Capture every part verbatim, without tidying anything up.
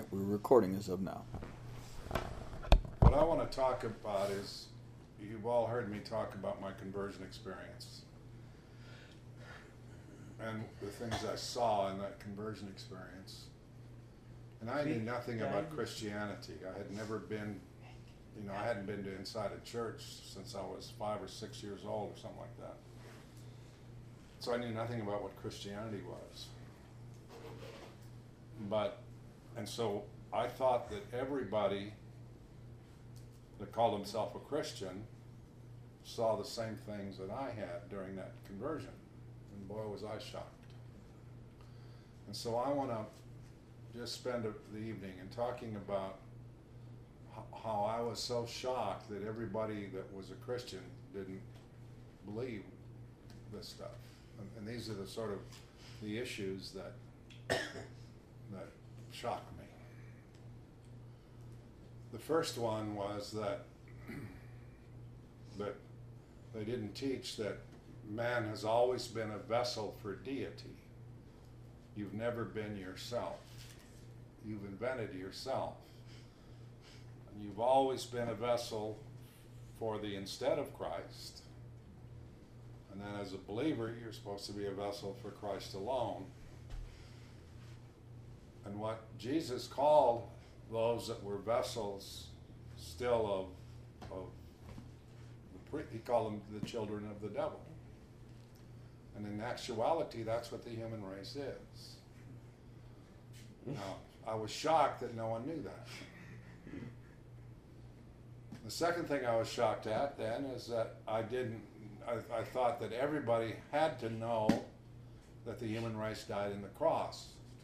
we're recording as of now. What I want to talk about is, you've all heard me talk about my conversion experience and the things I saw in that conversion experience. And I knew nothing about Christianity. I had never been, you know, I hadn't been to inside a church since I was five or six years old or something like that. So I knew nothing about what Christianity was. But, and so I thought that everybody that called himself a Christian saw the same things that I had during that conversion. And boy, was I shocked. And so I want to just spend a, the evening in talking about how, how I was so shocked that everybody that was a Christian didn't believe this stuff. And, and these are the sort of the issues that that shocked me. The first one was that that they didn't teach that man has always been a vessel for deity. You've never been yourself. You've invented yourself. And you've always been a vessel for the instead of Christ. And then as a believer, you're supposed to be a vessel for Christ alone. And what Jesus called those that were vessels still of, of the, he called them the children of the devil. And in actuality, that's what the human race is. Now, I was shocked that no one knew that. The second thing I was shocked at then is that I didn't, I, I thought that everybody had to know that the human race died in the cross.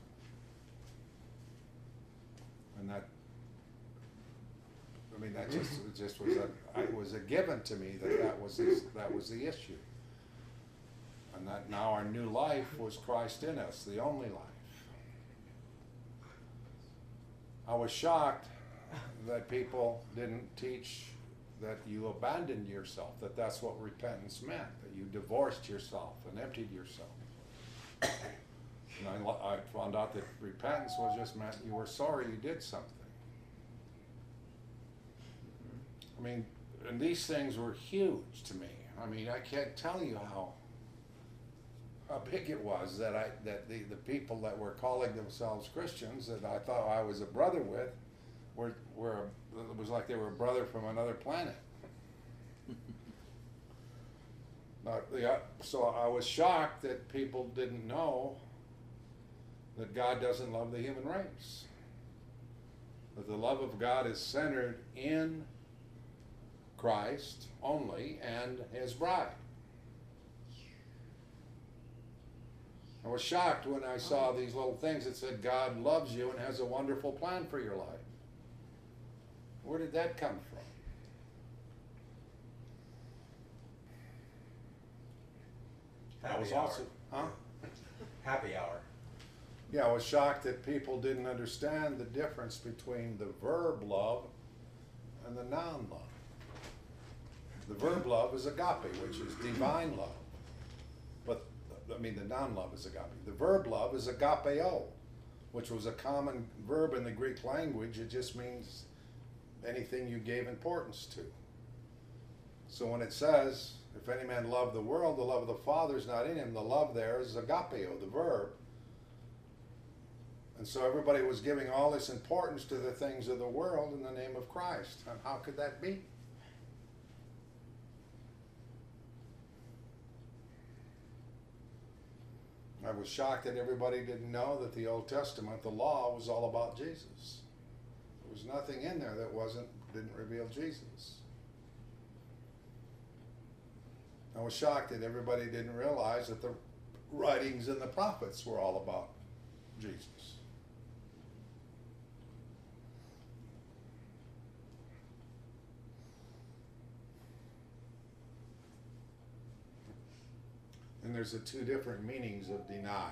And that, I mean, that just it just was a it was a given to me that that was the, that was the issue, and that now our new life was Christ in us, the only life. I was shocked that people didn't teach that you abandoned yourself, that that's what repentance meant, that you divorced yourself and emptied yourself. And I, I found out that repentance was just meant you were sorry you did something. I mean, and these things were huge to me. I mean, I can't tell you how how big it was that I that the, the people that were calling themselves Christians that I thought I was a brother with were were it was like they were a brother from another planet. Now, the, so I was shocked that people didn't know that God doesn't love the human race. That the love of God is centered in Christ only and his bride. I was shocked when I saw these little things that said God loves you and has a wonderful plan for your life. Where did that come from? Happy I was hour. also, huh? Happy hour. Yeah, I was shocked that people didn't understand the difference between the verb love and the noun love. The verb love is agape, which is divine love. But, I mean, the noun love is agape. The verb love is agapeo, which was a common verb in the Greek language. It just means anything you gave importance to. So when it says, if any man love the world, the love of the Father is not in him, the love there is agapeo, the verb. And so everybody was giving all this importance to the things of the world in the name of Christ. And how could that be? I was shocked that everybody didn't know that the Old Testament, the law, was all about Jesus. There was nothing in there that wasn't didn't reveal Jesus. I was shocked that everybody didn't realize that the writings and the prophets were all about Jesus. And there's the two different meanings of deny.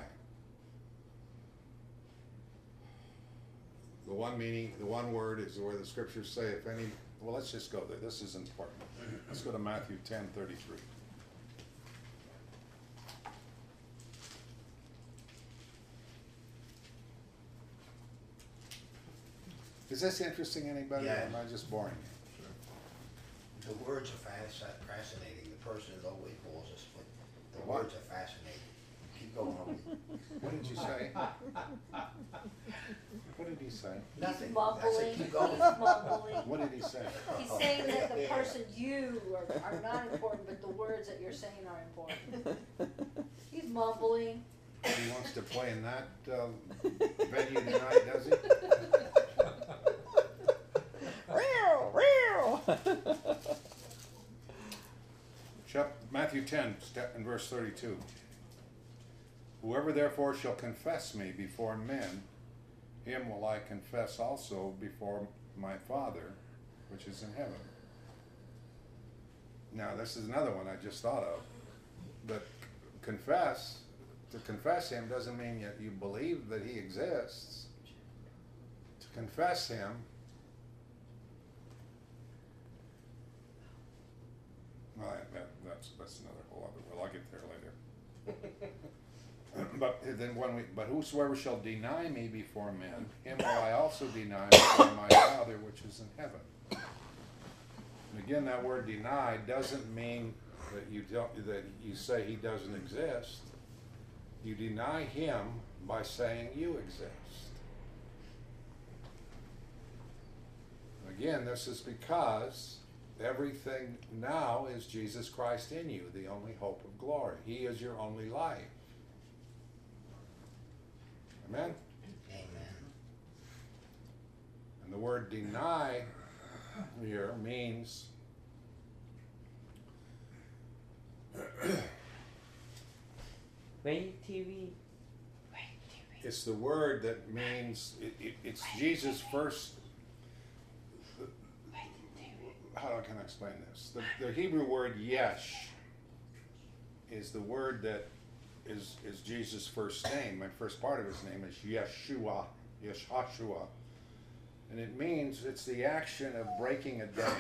The one meaning, the one word is where the scriptures say, if any, well, let's just go there. This is important. Let's go to Matthew ten thirty-three. Is this interesting anybody, Yeah. or am I just boring you? The words are fasc- fascinating. The person is always bores us, but the What? words are fascinating. Keep going on. What did you say? What did he say? Nothing. I Mumbling, said he's keep going. mumbling. What did he say? He's saying that the person you are, are not important, but the words that you're saying are important. He's mumbling. He wants to play in that uh, venue tonight, does he? Chap- Matthew ten, step in verse thirty-two. Whoever therefore shall confess me before men, him will I confess also before my Father, which is in heaven. Now, this is another one I just thought of. But confess, to confess him doesn't mean that you believe that he exists. To confess him, well, that, that's, that's another whole other, well, I'll get there later. But then when we, but whosoever shall deny me before men, him will I also deny before my Father which is in heaven. And again, that word deny doesn't mean that you don't, that you say he doesn't exist. You deny him by saying you exist. Again, this is because everything now is Jesus Christ in you, the only hope of glory. He is your only life. Amen? Amen. And the word deny here means Wait T V. it's the word that means it, it, it's Jesus' first. How can I explain this? The, the Hebrew word yesh is the word that is is Jesus' first name. My first part of his name is Yeshua, Yeshua, and it means it's the action of breaking a dam.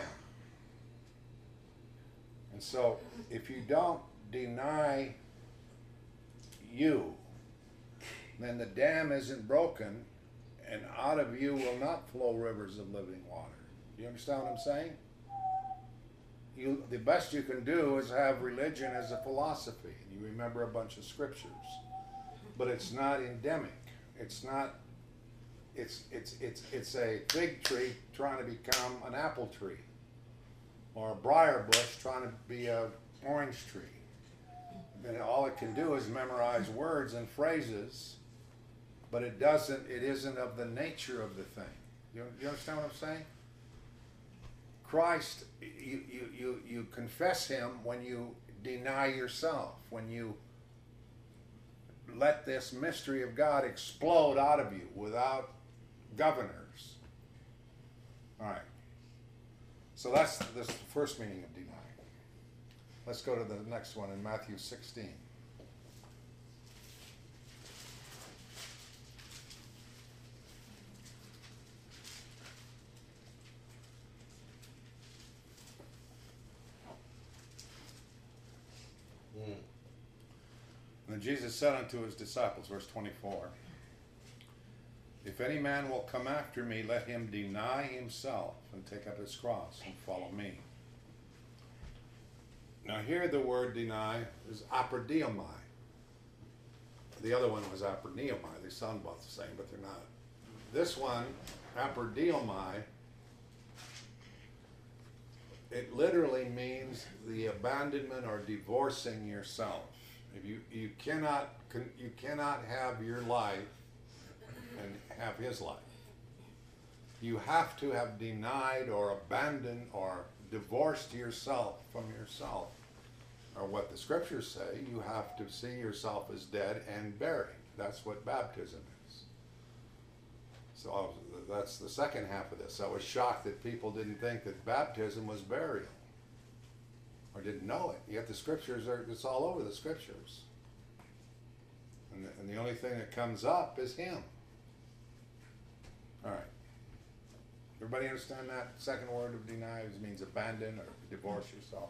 And so, if you don't deny you, then the dam isn't broken, and out of you will not flow rivers of living water. You understand what I'm saying? You, the best you can do is have religion as a philosophy, and you remember a bunch of scriptures, but it's not endemic. It's not. It's it's it's it's a fig tree trying to become an apple tree, or a briar bush trying to be a orange tree. And all it can do is memorize words and phrases, but it doesn't. It isn't of the nature of the thing. You, you understand what I'm saying? Christ, you, you, you, you confess him when you deny yourself, when you let this mystery of God explode out of you without governors. All right. So that's this first meaning of denying. Let's go to the next one in Matthew sixteen. Mm. And Jesus said unto his disciples, verse twenty-four, if any man will come after me, let him deny himself and take up his cross and follow me. Now here the word deny is aperdiomai. The other one was aperdiomai. They sound both the same, but they're not. This one, aperdiomai, it literally means the abandonment or divorcing yourself. If you you cannot you cannot have your life and have his life. You have to have denied or abandoned or divorced yourself from yourself. Or what the scriptures say, you have to see yourself as dead and buried. That's what baptism is. So that's the second half of this. I was shocked that people didn't think that baptism was burial. Or didn't know it. Yet the scriptures are, it's all over the scriptures. And the, and the only thing that comes up is him. All right. Everybody understand that second word of deny? It means abandon or divorce yourself.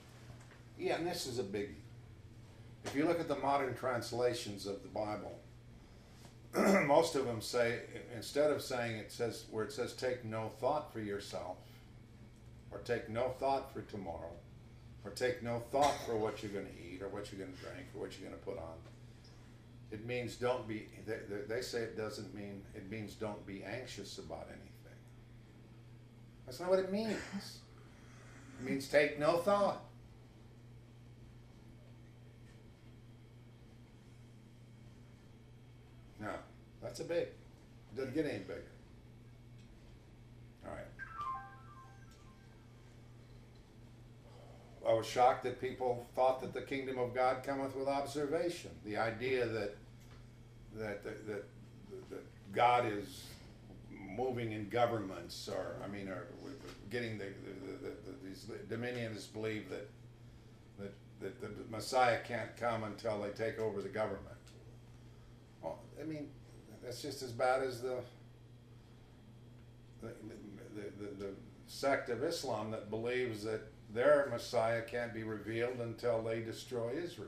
Yeah, and this is a biggie. If you look at the modern translations of the Bible, most of them say, instead of saying it says, where it says take no thought for yourself, or take no thought for tomorrow, or take no thought for what you're going to eat, or what you're going to drink, or what you're going to put on. It means don't be, they, they, they say it doesn't mean, it means don't be anxious about anything. That's not what it means. It means take no thought. No, that's a big. It doesn't get any bigger. All right. I was shocked that people thought that the kingdom of God cometh with observation. The idea that that that, that, that God is moving in governments, or I mean, or getting the, the, the, the these dominions believe that that that the Messiah can't come until they take over the government. Well, I mean, that's just as bad as the the, the, the, the sect of Islam that believes that their Messiah can't be revealed until they destroy Israel.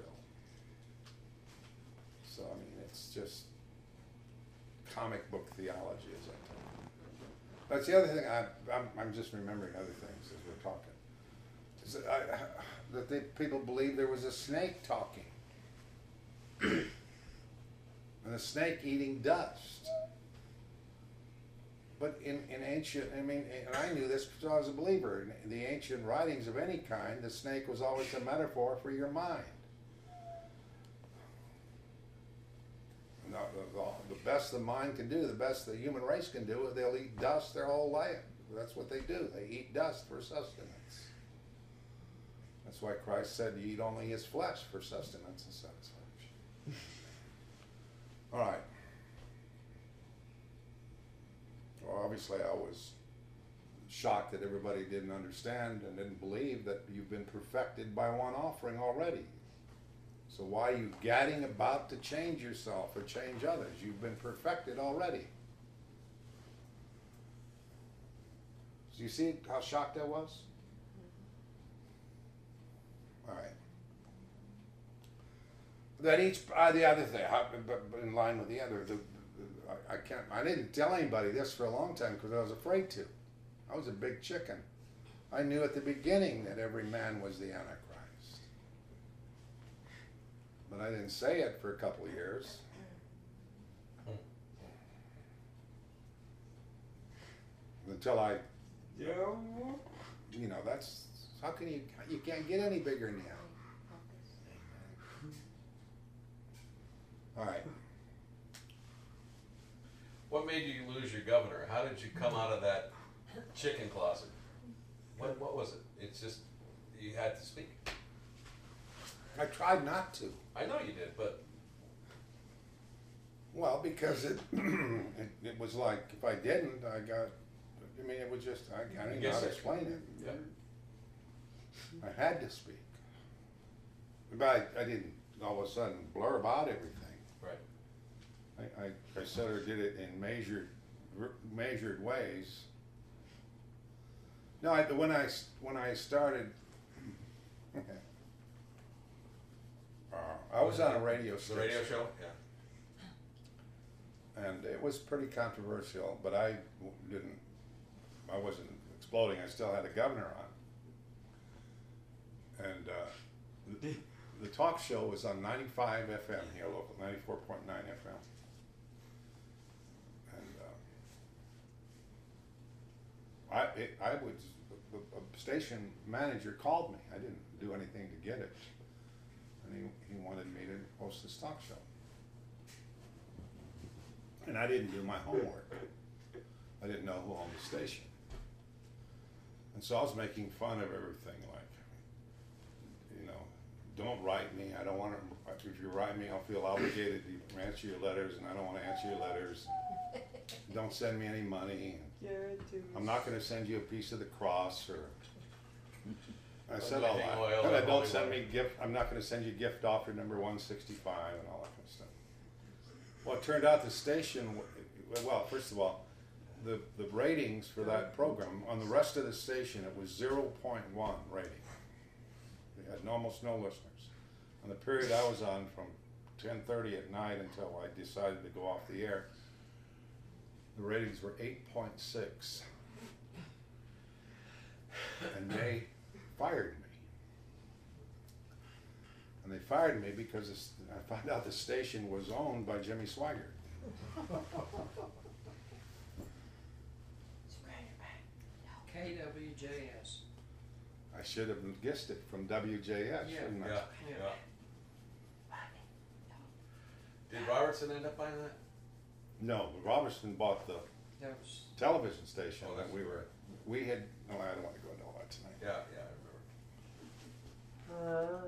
So, I mean, it's just comic book theology, as I tell you. That's the other thing, I, I'm, I'm just remembering other things as we're talking. Is that, I, that they, people believe there was a snake talking. And a snake eating dust. But in, in ancient, I mean, and I knew this because I was a believer. In the ancient writings of any kind, the snake was always a metaphor for your mind. The, the, the best the mind can do, the best the human race can do, is they'll eat dust their whole life. That's what they do. They eat dust for sustenance. That's why Christ said you eat only his flesh for sustenance and satisfaction. All right. Well, obviously I was shocked that everybody didn't understand and didn't believe that you've been perfected by one offering already. So why are you gadding about to change yourself or change others? You've been perfected already. Do you see how shocked I was? All right. That each, uh, the other thing, how, but, but in line with the other, the, the, I, I can't, I didn't tell anybody this for a long time because I was afraid to. I was a big chicken. I knew at the beginning that every man was the Antichrist. But I didn't say it for a couple of years. Until I, Yeah. you know, that's, how can you, you can't get any bigger than that. All right. What made you lose your governor? How did you come out of that chicken closet? What what was it? It's just you had to speak. I tried not to. I know you did, but Well, because it, it, it was like, if I didn't, I got, I mean, it was just, I, I didn't know how to explain it. yeah. I had to speak. But I, I didn't all of a sudden blur about everything. Right. I, I, I sort of did it in measured, measured ways. No, I, when I, when I started, uh, I was on a radio The station. radio show? Yeah. And it was pretty controversial, but I didn't, I wasn't exploding, I still had a governor on. And uh, the, the talk show was on ninety-five F M here local, ninety-four point nine F M. And uh, I, it, I was, the, the station manager called me, I didn't do anything to get it. And he, he wanted me to host this talk show. And I didn't do my homework. I didn't know who owned the station. And so I was making fun of everything, like, you know, don't write me. I don't want to, if you write me, I'll feel obligated to answer your letters, and I don't want to answer your letters. Don't send me any money. I'm not going to send you a piece of the cross, or I said all that. Oil And I and don't holy send water. me gift, I'm not going to send you gift offer number one sixty-five and all that kind of stuff. Well, it turned out the station, well, first of all, the, the ratings for that program, on the rest of the station, it was zero point one rating. We had almost no listeners. On the period I was on, from ten thirty at night until I decided to go off the air. The ratings were eight point six. And they fired me. And they fired me because this, I found out the station was owned by Jimmy Swaggart. K W J S. I should have guessed it from W J S, Yeah. shouldn't I? Yeah, Yeah. yeah. Did Robertson end up buying that? No, Robertson bought the That was, television station Oh, that that's we were, we had, no, I don't want to go into all that tonight. Yeah, yeah, I remember.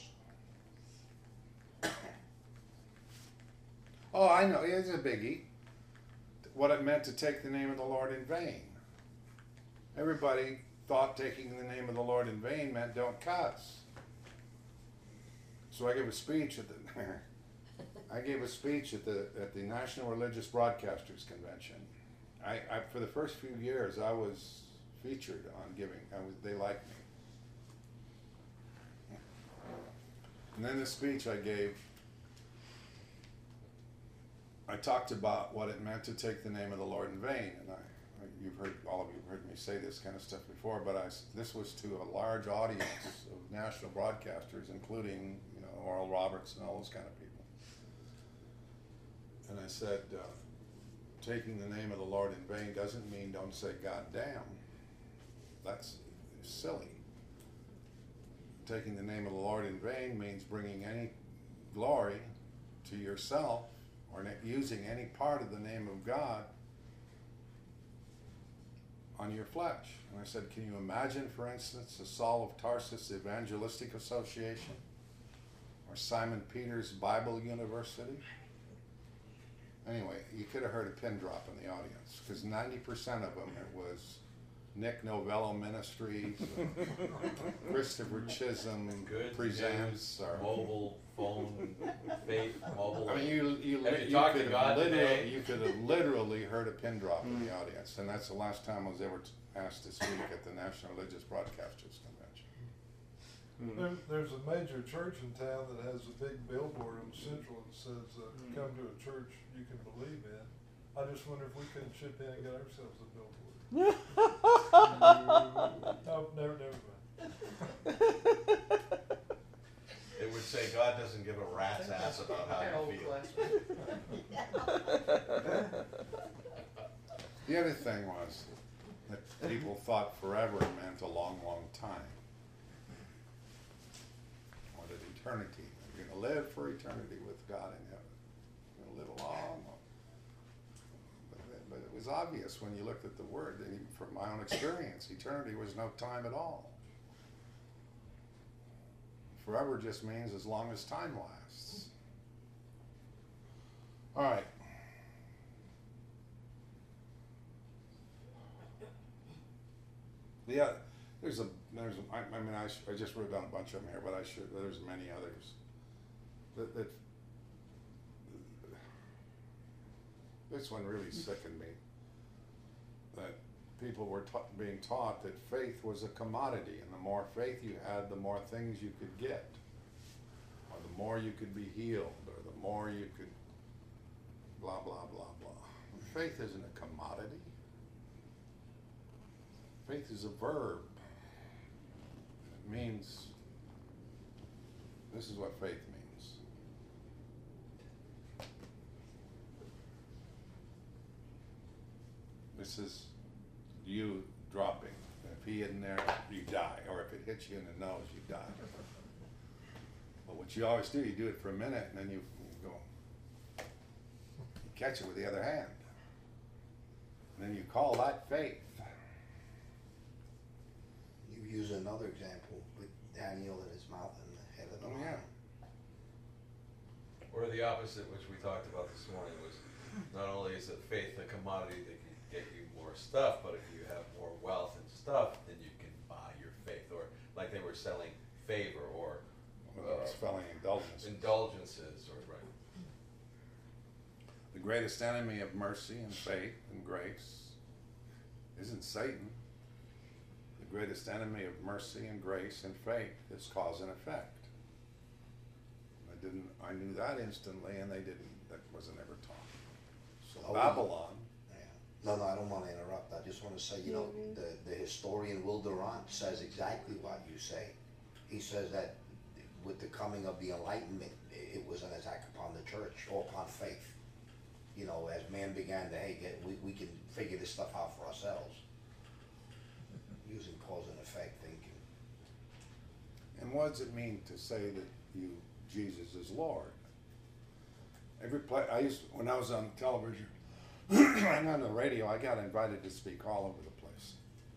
Oh, I know, it's a biggie. What it meant to take the name of the Lord in vain. Everybody thought taking the name of the Lord in vain meant don't cuss. So I gave a speech at the, I gave a speech at the at the National Religious Broadcasters Convention. I, I for the first few years I was featured on giving. I was, they liked me. And then the speech I gave, I talked about what it meant to take the name of the Lord in vain, and I, you've heard, all of you have heard me say this kind of stuff before, but I, this was to a large audience of national broadcasters, including, you know, Oral Roberts and all those kind of people. And I said, uh, taking the name of the Lord in vain doesn't mean don't say God damn. That's silly. Taking the name of the Lord in vain means bringing any glory to yourself or using any part of the name of God on your flesh. And I said, can you imagine, for instance, the Saul of Tarsus Evangelistic Association or Simon Peter's Bible University? Anyway, you could have heard a pin drop in the audience because ninety percent of them, it was Nick Novello Ministries, Christopher Chisholm Good presents, news, or mobile phone, faith, mobile. I mean, you you, Have you you talked to could God have literally today? you could have literally heard a pin drop in the audience, and that's the last time I was ever t- asked to speak at the National Religious Broadcasters Convention. There, there's a major church in town that has a big billboard on Central that says, uh, come to a church you can believe in. I just wonder if we couldn't chip in and get ourselves a billboard. No, never, never mind. It would say God doesn't give a rat's ass about how that you old feel. classroom. The other thing was that people thought forever meant a long, long time. Or that eternity, you're going to live for eternity with God in heaven. You're going to live a long, long. But, but it was obvious when you looked at the word, and even from my own experience, eternity was no time at all. Forever just means as long as time lasts. All right. Yeah, there's a, there's a, I, I mean, I, sh- I just wrote down a bunch of them here, but I should, there's many others. That, that, this one really sickened me. That people were ta- being taught that faith was a commodity, and the more faith you had, the more things you could get. Or the more you could be healed, or the more you could blah, blah, blah, blah. Faith isn't a commodity. Faith is a verb. It means, this is what faith means. This is you dropping. If he isn't there, you die. Or if it hits you in the nose, you die. But what you always do, you do it for a minute and then you, you go, you catch it with the other hand. And then you call that faith. You use another example with Daniel and his mouth and the head of the Oh, lion. yeah. Or the opposite, which we talked about this morning, was not only is it faith a commodity that can get you more stuff, but if you have more wealth and stuff, then you can buy your faith. Or like they were selling favor or Well, it's spelling indulgence. indulgences, or right. The greatest enemy of mercy and faith and grace isn't Satan. The greatest enemy of mercy and grace and faith is cause and effect. The didn't, I knew that instantly, and they didn't, that wasn't ever taught. So Oh, Babylon, Yeah. No, no, I don't wanna interrupt, I just wanna say, you know, the, the historian Will Durant says exactly what you say. He says that with the coming of the Enlightenment, it was an attack upon the church, or upon faith. You know, as man began to, hey, get, we, we can figure this stuff out for ourselves. Using cause and effect thinking. and what does it mean to say that you, Jesus is Lord? Every play, I used, when I was on television and on the radio, I got invited to speak all over the place.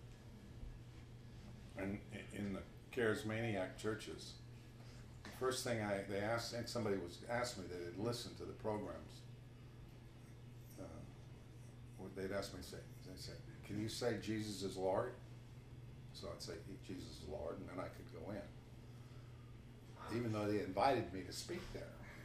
And i- in the charismaniac churches, the first thing I, they asked, and somebody was, asked me, that had listened to the programs, uh, what they'd ask me, say, they say, can you say Jesus is Lord? So I'd say, Jesus is Lord, and then I could go in. Even though they invited me to speak there.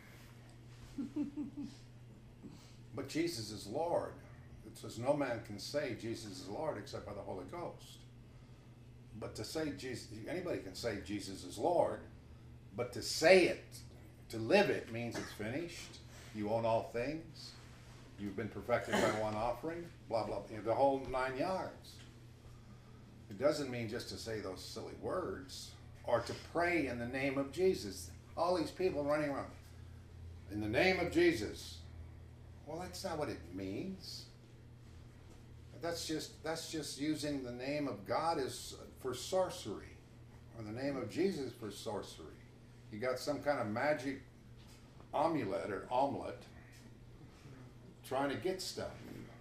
But Jesus is Lord. It says no man can say Jesus is Lord except by the Holy Ghost. But to say Jesus, anybody can say Jesus is Lord, but to say it, to live it, means it's finished. You own all things. You've been perfected by one offering. Blah blah. You know, the whole nine yards. It doesn't mean just to say those silly words or to pray in the name of Jesus. All these people running around in the name of Jesus. Well, that's not what it means. That's just that's just using the name of God as for sorcery, or the name of Jesus for sorcery. You got some kind of magic amulet or omelet trying to get stuff.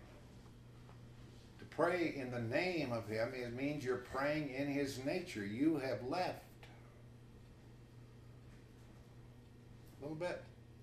To pray in the name of Him, it means you're praying in His nature. You have left. A little bit.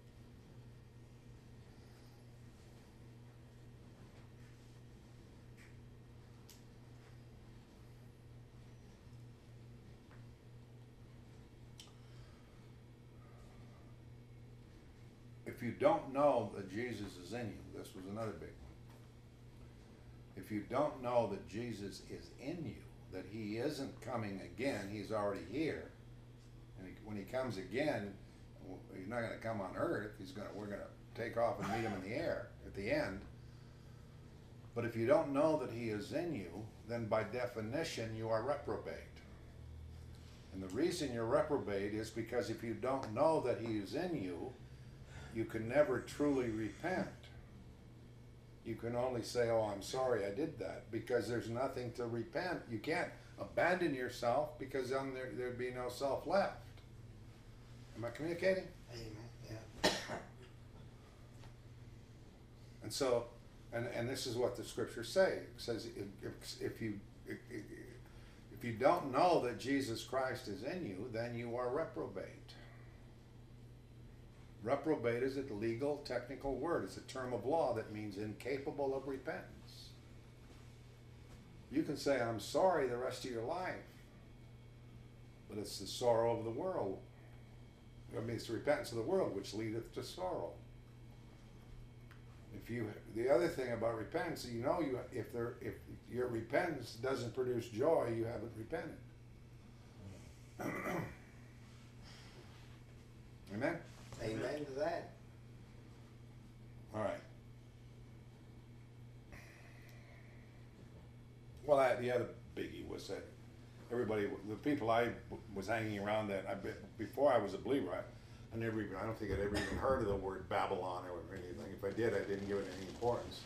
If you don't know that Jesus is in you, this was another big one. If you don't know that Jesus is in you, that He isn't coming again, He's already here, and he, when He comes again, He's not going to come on earth. He's going to, we're going to take off and meet Him in the air at the end. But if you don't know that He is in you, then by definition you are reprobate. And the reason you're reprobate is because if you don't know that He is in you, you can never truly repent. You can only say, oh, I'm sorry I did that, because there's nothing to repent. You can't abandon yourself, because then there, there'd be no self left. Am I communicating? Amen, yeah. And so, and, and this is what the scriptures say. It says if, if, if you if, if you don't know that Jesus Christ is in you, then you are reprobate. Reprobate is a legal, technical word. It's a term of law that means incapable of repentance. You can say, I'm sorry the rest of your life, but it's the sorrow of the world. I mean, it's the repentance of the world which leadeth to sorrow. If you, the other thing about repentance, you know, you if there if your repentance doesn't produce joy, you haven't repented. Amen. Amen to that. All right. Well, I, the other biggie was that everybody, the people I was hanging around that I before I was a believer, I, I never even, I don't think I'd ever even heard of the word Babylon or anything. If I did, I didn't give it any importance.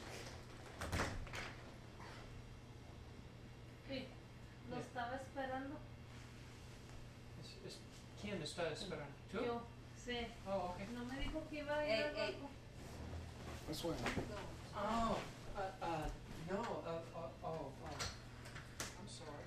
Sí, lo estaba esperando. Es- es- ¿Quién lo está esperando? ¿Tú? Yo, sí. Oh, okay. No me dijo que iba a ir Ey, al ey. banco. That's why. Oh, uh, uh, no, uh, uh, oh, oh. I'm sorry.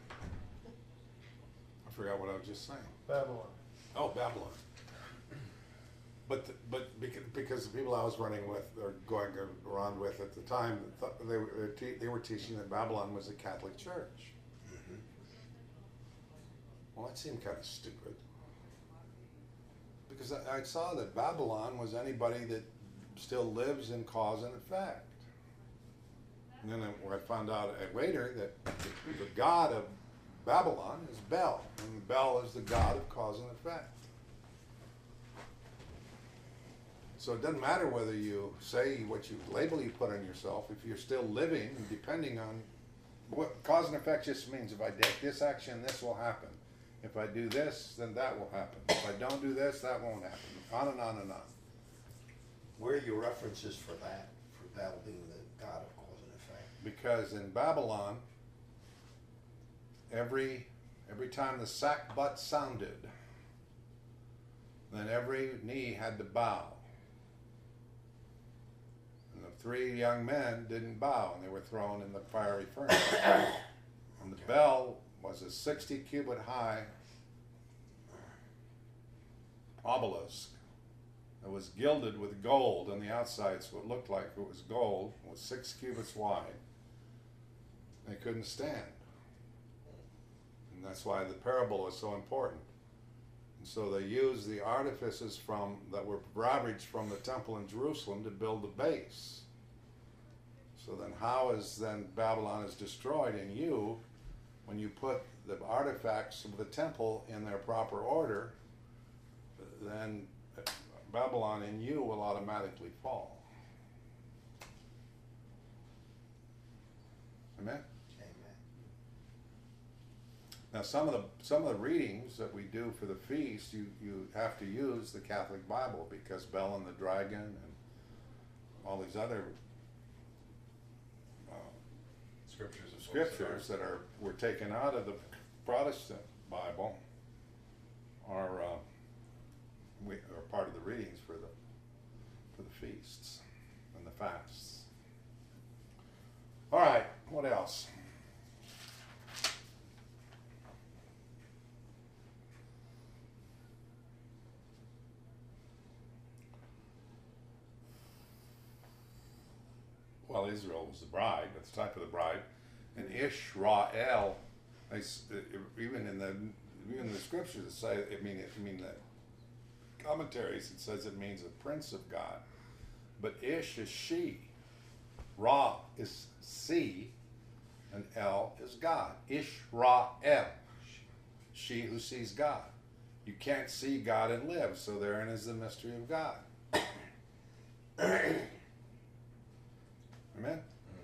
I forgot what I was just saying. Babylon. Oh, Babylon. But the, but because, because the people I was running with or going around with at the time, thought they were they were, te- they were teaching that Babylon was a Catholic church. Mhm. Well, that seemed kind of stupid. Because I, I saw that Babylon was anybody that still lives in cause and effect. And then I, I found out later that the, the god of Babylon is Bel, and Bel is the god of cause and effect. So it doesn't matter whether you say what you label you put on yourself, if you're still living and depending on what cause and effect just means if I take this action, this will happen. If I do this, then that will happen. If I don't do this, that won't happen. On and on and on. Where are your references for that, for Bel being the god of cause and effect? Because in Babylon, every every time the sackbut sounded, then every knee had to bow. And the three young men didn't bow, and they were thrown in the fiery furnace. And the bell was a sixty cubit high obelisk that was gilded with gold on the outside, so it looked like it was gold. It was six cubits wide. They couldn't stand. And that's why the parable is so important. And so they used the artifices from that were ravaged from the temple in Jerusalem to build the base. So then how is then Babylon is destroyed in you when you put the artifacts of the temple in their proper order? Then Babylon in you will automatically fall. Amen? Amen. Now some of the some of the readings that we do for the feast, you, you have to use the Catholic Bible because Bel and the Dragon and all these other uh, Scriptures of scriptures that are were taken out of the Protestant Bible are uh, we are part of the readings for the for the feasts and the fasts. All right, what else? Well, Israel was the bride, that's the type of the bride, and Israel, they, s- even in the even in the scriptures, it say it mean it mean that commentaries it says it means a prince of God, but Ish is she, Ra is see, and El is God. Israel, she who sees God. You can't see God and live, so therein is the mystery of God. Amen.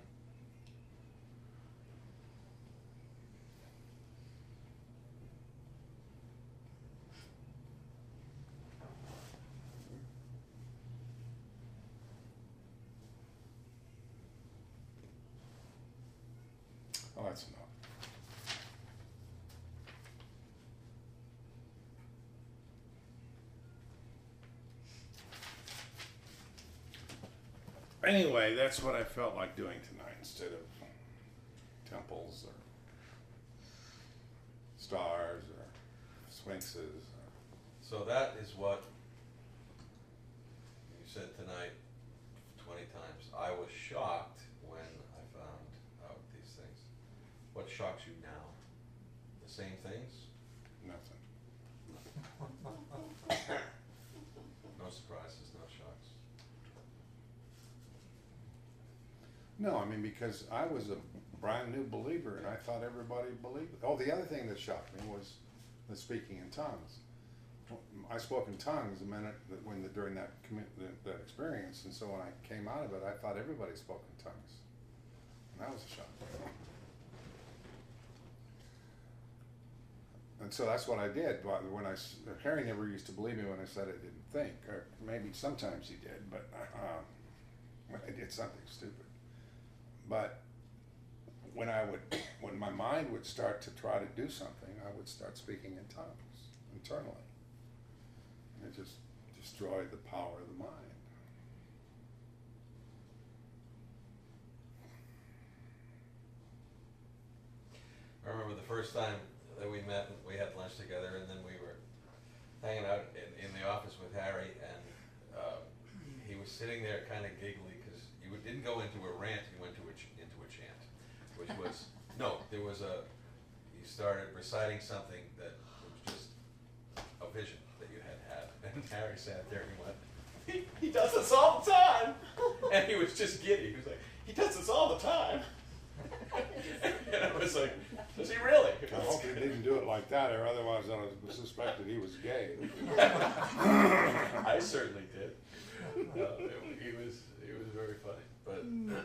Oh, that's enough. Anyway, that's what I felt like doing tonight instead of temples or stars or sphinxes. Or So that is what you said tonight twenty times. I was shocked when I found out these things. What shocks you now? The same things? nothing. No surprises, no shocks. No, I mean, because I was a brand new believer and I thought everybody believed it. Oh, the other thing that shocked me was the speaking in tongues. I spoke in tongues the minute that when the, during that, commu- that that experience, and so when I came out of it, I thought everybody spoke in tongues, and that was a shock. And so that's what I did. But when I s- Harry never used to believe me when I said I didn't think, or maybe sometimes he did, but uh, when I did something stupid. But when I would, when my mind would start to try to do something, I would start speaking in tongues internally. And it just destroyed the power of the mind. I remember the first time that we met, and we had lunch together, and then we were hanging out in, in the office with Harry, and uh, he was sitting there kind of giggly because he would- didn't go into a rant, he went to a ch- into a chant, which was, no, there was a, he started reciting something that was just a vision that you had had, and Harry sat there and he went, he, he does this all the time, and he was just giddy, he was like, he does this all the time. And I was like, does he really? I hope he didn't do it like that, or otherwise I would have suspected he was gay. I certainly did. No, it, he was, he was very funny, but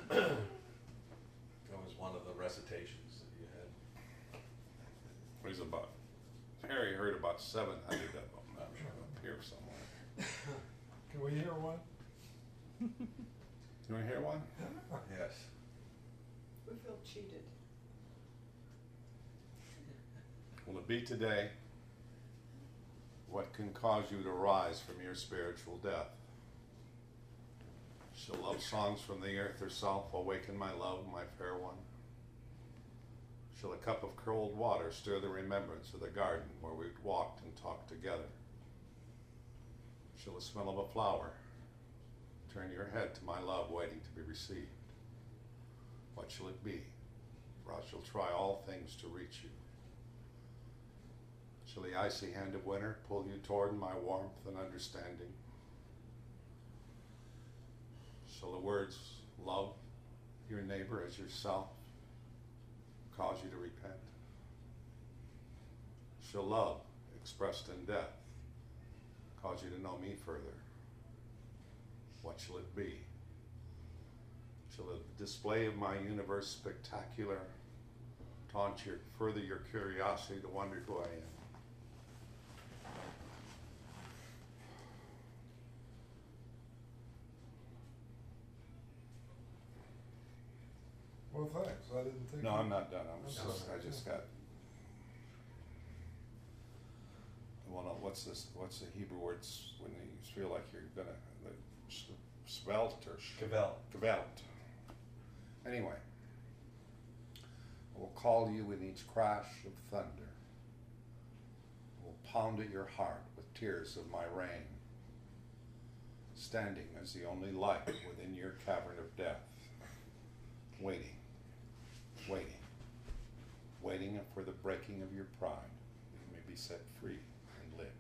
that was one of the recitations that you had. There's about, Harry heard about seven hundred of them, I'm sure up here somewhere. Can we hear one? You wanna hear one? Yes. We feel cheated. Will it be today? What can cause you to rise from your spiritual death? Shall love songs from the earth herself awaken my love, my fair one? Shall a cup of cold water stir the remembrance of the garden where we walked and talked together? Shall the smell of a flower turn your head to my love waiting to be received? What shall it be? For I shall try all things to reach you. Shall the icy hand of winter pull you toward my warmth and understanding? Shall the words, love your neighbor as yourself, cause you to repent? Shall love, expressed in death, cause you to know me further? What shall it be? Shall the display of my universe spectacular taunt your, further your curiosity to wonder who I am? Well, thanks, I didn't think. No, you- I'm not done. I'm I'm just, sorry. I just got. Well, no, what's this? What's the Hebrew words when you feel like you're gonna the svelte or Cavell. Gewalt. Anyway, I will call you in each crash of thunder. I will pound at your heart with tears of my rain, standing as the only light within your cavern of death, waiting. Waiting, waiting for the breaking of your pride, that you may be set free and live.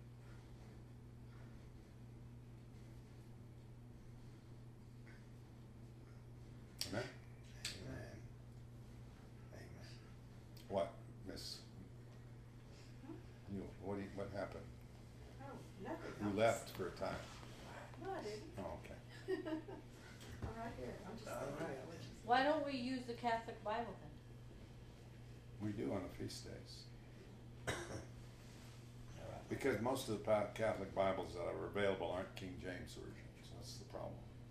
Amen? Amen. Amen. What, Miss? You, what, do you, what happened? Oh, nothing. You I'm left for a time. just- No, I didn't. Oh, okay. I'm right here. I'm just. All right. Why don't we use the Catholic Bible then? We do on the feast days. Because most of the pa- Catholic Bibles that are available aren't King James versions, that's the problem.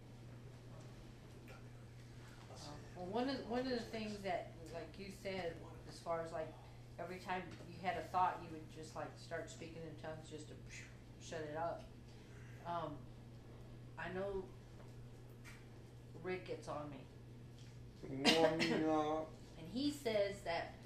Well, one of, one of the things that, like you said, as far as like, every time you had a thought, you would just like start speaking in tongues just to shut it up. Um, I know Rick gets on me. And he says that,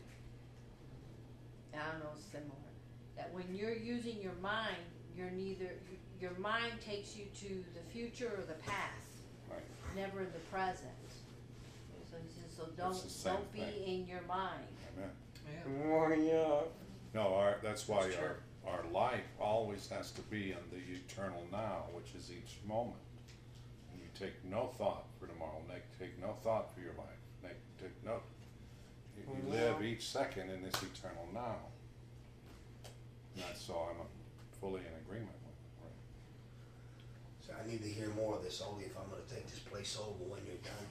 I don't know, similar, that when you're using your mind, you're neither, your mind takes you to the future or the past, Right. never in the present. So he says, so don't, It's the same don't be thing. in your mind. Amen. Yeah. No, our, that's why That's our, our life always has to be in the eternal now, which is each moment. And you take no thought for tomorrow, make, take no thought for your life, make, take no, you, you live each second in this eternal now. And that's so I'm fully in agreement with it, So I need to hear more of this, only if I'm gonna take this place over when you're done.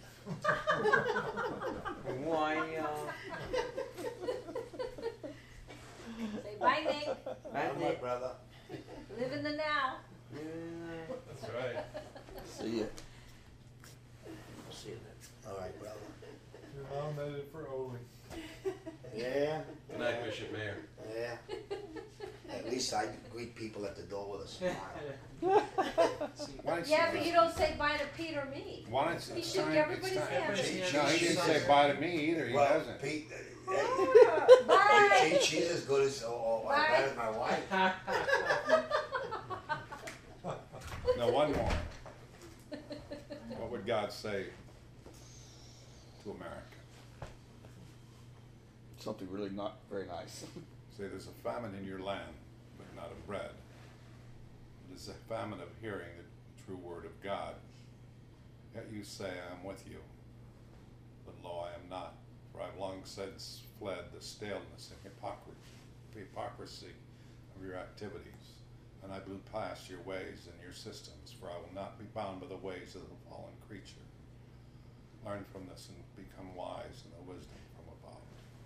Why, uh, Say bye, Nick. Bye, my brother. Live in the now. That's right. See ya. See you then. All right, brother. You're nominated for Ole. Yeah, Good night, Bishop Mayor. yeah. At least I greet people at the door with a smile. Why don't Yeah, but you don't say bye to Pete or me. Why don't you He it's shook time- everybody's it's time- hand. She- No, he she- didn't she's- say bye to me either, he Well, doesn't. Pete, uh, hey, Bye. she, she's as good as, or, or Bye. better than my wife. No, one more. What would God say to America? Something really not very nice. Say, there's a famine in your land, but not of bread. There's a famine of hearing the true word of God. Yet you say, I am with you. But lo, I am not. For I've long since fled the staleness and hypocrisy, hypocrisy of your activities. and I blew past your ways and your systems, for I will not be bound by the ways of the fallen creature. Learn from this and become wise in the wisdom from above.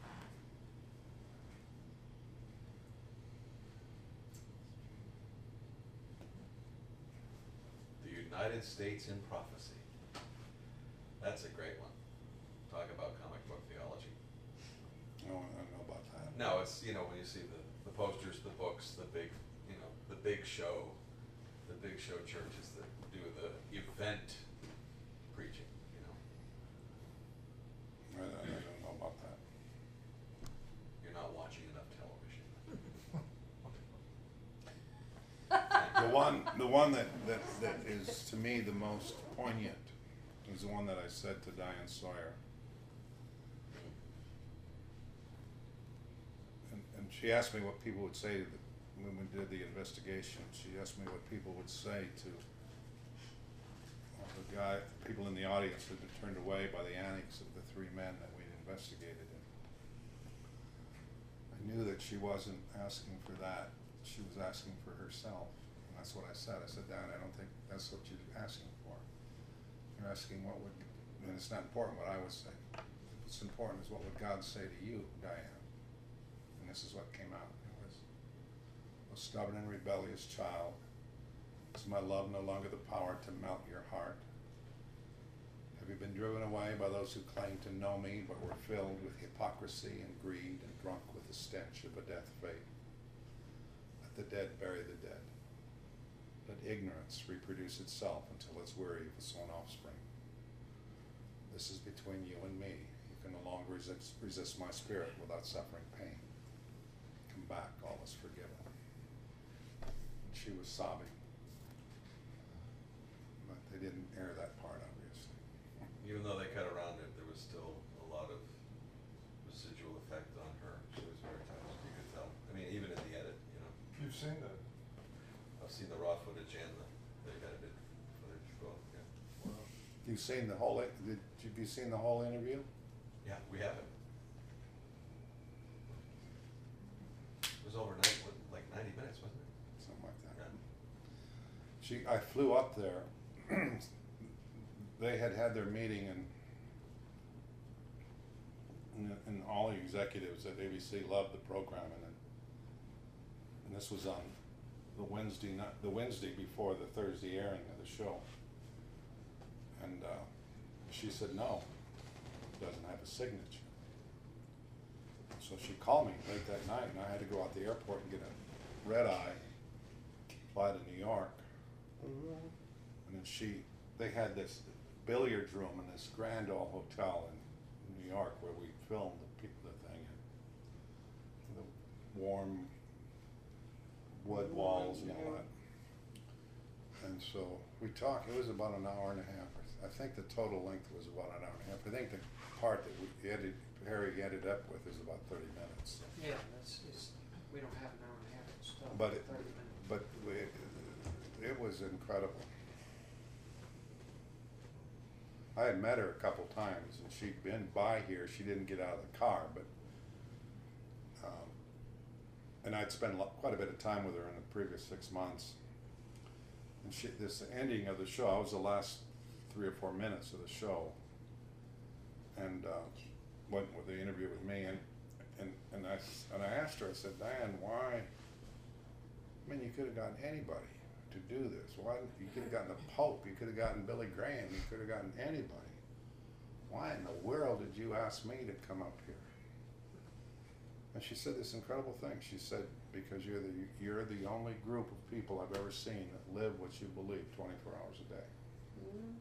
The United States in Prophecy. That's a great one. Talk about comic book theology. No, I don't know about that. No, it's, you know, when you see the, the posters, the books, the big, you know, the big show, the big show churches that do the event preaching, you know. I, I don't know about that. You're not watching enough television. The one, the one that, that, that is to me the most poignant is the one that I said to Diane Sawyer. And, and she asked me what people would say to the, when we did the investigation. She asked me what people would say to well, the guy, the people in the audience that had been turned away by the antics of the three men that we'd investigated. And I knew that she wasn't asking for that. She was asking for herself. And that's what I said. I said, Diane, I don't think that's what you're asking for. You're asking what would, and it's not important what I would say. What's important is what would God say to you, Diane. And this is what came out. It was, "O stubborn and rebellious child, is my love no longer the power to melt your heart? Have you been driven away by those who claim to know me, but were filled with hypocrisy and greed and drunk with the stench of a death fate? Let the dead bury the dead. Let ignorance reproduce itself until it's weary of its own offspring. This is between you and me. You can no longer resist, resist my spirit without suffering pain. Come back, all is forgiven." And she was sobbing. But they didn't air that part, obviously. Even though they cut around it, there was still a lot of residual effect on her. She was very touched, you could tell. I mean, even in the edit, you know. You've seen that? I've seen the raw footage and the, the edited footage both, yeah. Wow. You've seen the whole, did, have you seen the whole interview? Yeah, we have it. It was over nine, what, like ninety minutes, wasn't it? Something like that. Yeah. She, I flew up there. They had had their meeting and, and, and all the executives at A B C loved the program, and it, and this was on the Wednesday night, the Wednesday before the Thursday airing of the show. And uh, she said, no, it doesn't have a signature. So she called me late that night, and I had to go out to the airport and get a red eye, fly to New York. And then she, they had this billiards room in this grand old hotel in New York where we filmed the, people, the thing. And the warm wood walls and all that. And so we talked, it was about an hour and a half. I think the total length was about an hour and a half. I think the part that we edited, Harry ended up with is about thirty minutes. So. Yeah, that's, it's, we don't have an hour and a half, it's still But it, thirty minutes. but we, it was incredible. I had met her a couple times, and she'd been by here. She didn't get out of the car, but um, and I'd spent lo- quite a bit of time with her in the previous six months. And she, this ending of the show, I was the last three or four minutes of the show, and uh, went with the interview with me, and and and I and I asked her. I said, Diane, why? I mean, you could have gotten anybody to do this. Why? You could have gotten the Pope. You could have gotten Billy Graham. You could have gotten anybody. Why in the world did you ask me to come up here? And she said this incredible thing. She said, because you're the you're the only group of people I've ever seen that live what you believe twenty-four hours a day. Mm-hmm.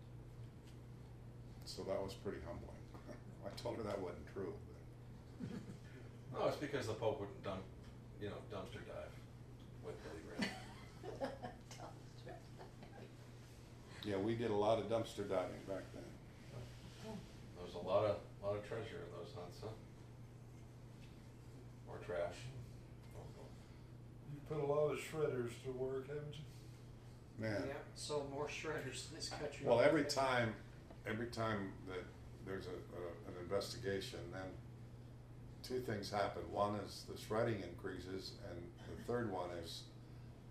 So that was pretty humbling. I told her that wasn't true. No, it's because the Pope wouldn't dump, you know, dumpster dive with Billy Graham. Yeah, we did a lot of dumpster diving back then. There was a lot of, lot of treasure in those hunts, huh? Or trash. You put a lot of shredders to work, haven't you? Man. Yeah, so more shredders in this country. Well, every time, every time that there's a, a, an investigation, then two things happen. One is the shredding increases, and the third one is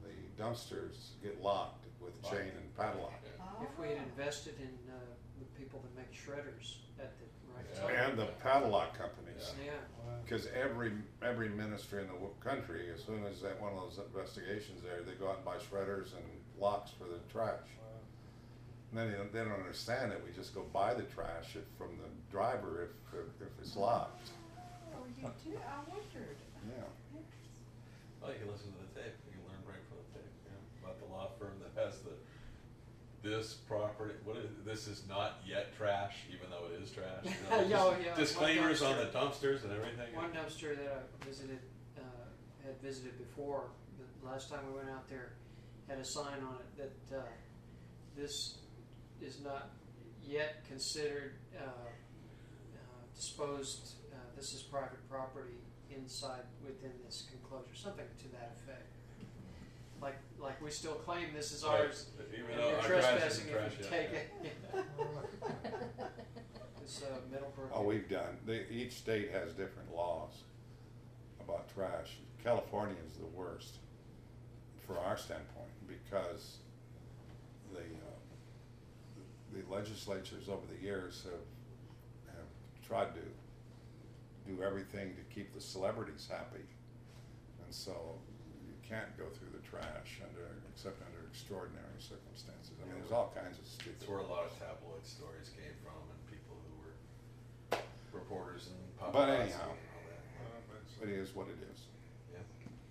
the dumpsters get locked with chain and padlock. If we had invested in, uh, the people that make shredders at the right Yeah. time. And the padlock companies. Yeah, Wow. Because every, every ministry in the wo- country, as soon as that one of those investigations there, they go out and buy shredders and locks for the trash. Wow. And then they don't, they don't understand that we just go buy the trash if, from the driver if, if, if it's locked. Oh, you do, I wondered. Yeah. Well, you can listen to the tape, you can learn right from the tape, you know, about the law firm that has the, this property, what is, this is not yet trash, even though it is trash, you know, Yeah, oh, yeah, dis- one disclaimers on the dumpster. dumpsters and everything. one dumpster that I visited, uh, had visited before, the last time we went out there, had a sign on it that, uh, this is not yet considered, uh, uh, disposed, uh, this is private property inside, within this enclosure, something to that effect. Like, like we still claim this is Right. ours, Even and though you're our trash trespassing isn't trash if you yet, take yeah. it. This, uh, Middlebrook. Oh, we've done, they, each state has different laws about trash. California is the worst for our standpoint because the, uh, the legislatures over the years have, have tried to do everything to keep the celebrities happy. And so you can't go through the trash under, except under extraordinary circumstances. I mean, there's all kinds of stupid. It's where a lot of tabloid stories came from and people who were reporters and paparazzi But and anyhow. all that. Well, that makes It sense. is what it is. Yeah.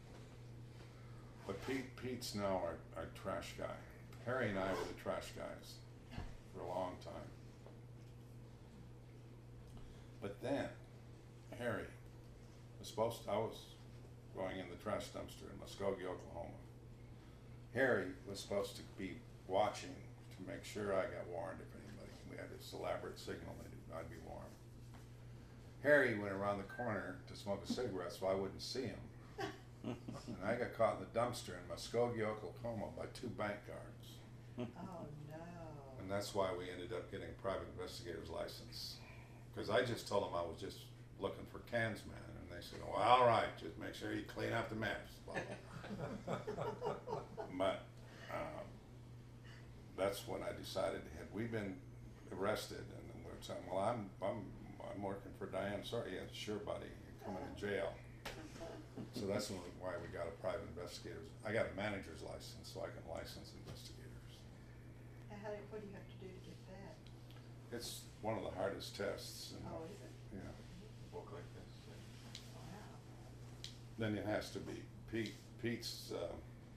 But Pete, Pete's now our, our trash guy. Harry and I were the trash guys for a long time. But then, Harry was supposed to, I was going in the trash dumpster in Muskogee, Oklahoma. Harry was supposed to be watching to make sure I got warned if anybody, we had this elaborate signal that I'd be warned. Harry went around the corner to smoke a cigarette so I wouldn't see him. And I got caught in the dumpster in Muskogee, Oklahoma by two bank guards. Oh, no. And that's why we ended up getting a private investigator's license. Because I just told them I was just looking for cans, man. And they said, well, all right, just make sure you clean up the mess. Blah, blah. But um, that's when I decided, had we been arrested? And then we were saying, well, I'm, I'm, I'm working for Diane. Sorry, yeah, sure, buddy. You're coming to jail. So that's when- why we got a private investigator's. I got a manager's license, so I can license investigators. And how do, what do you have to do to get that? It's one of the hardest tests. And, Oh, is it? yeah. Book like this. Yeah. Wow. Then it has to be Pete. Pete's. Uh,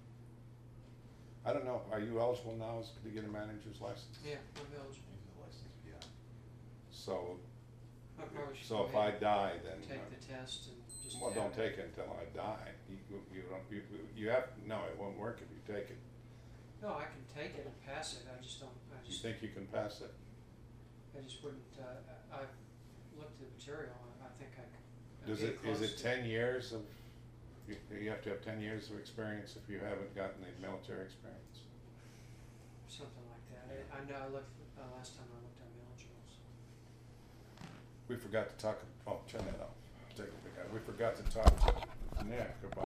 I don't know. Are you eligible now as- to get a manager's license? Yeah, I'm eligible. He's a licensed P I. So, I probably should so go if I ahead die, and then. take uh, the test and just. well, have don't it. take it until I die. You, you don't. You, you have no. It won't work if you take it. No, I can take it and pass it, I just don't, I You just, think you can pass it? I just wouldn't, uh, I- I've looked at the material, I, I think I could. I'd Does get it? Is close it to ten years of? You, you have to have ten years of experience if you haven't gotten the military experience. Something like that, I, I know, I looked, uh, last time I looked, I'm eligible, so. We forgot to talk. Oh, turn that off. Take a big. We forgot to talk to Nick about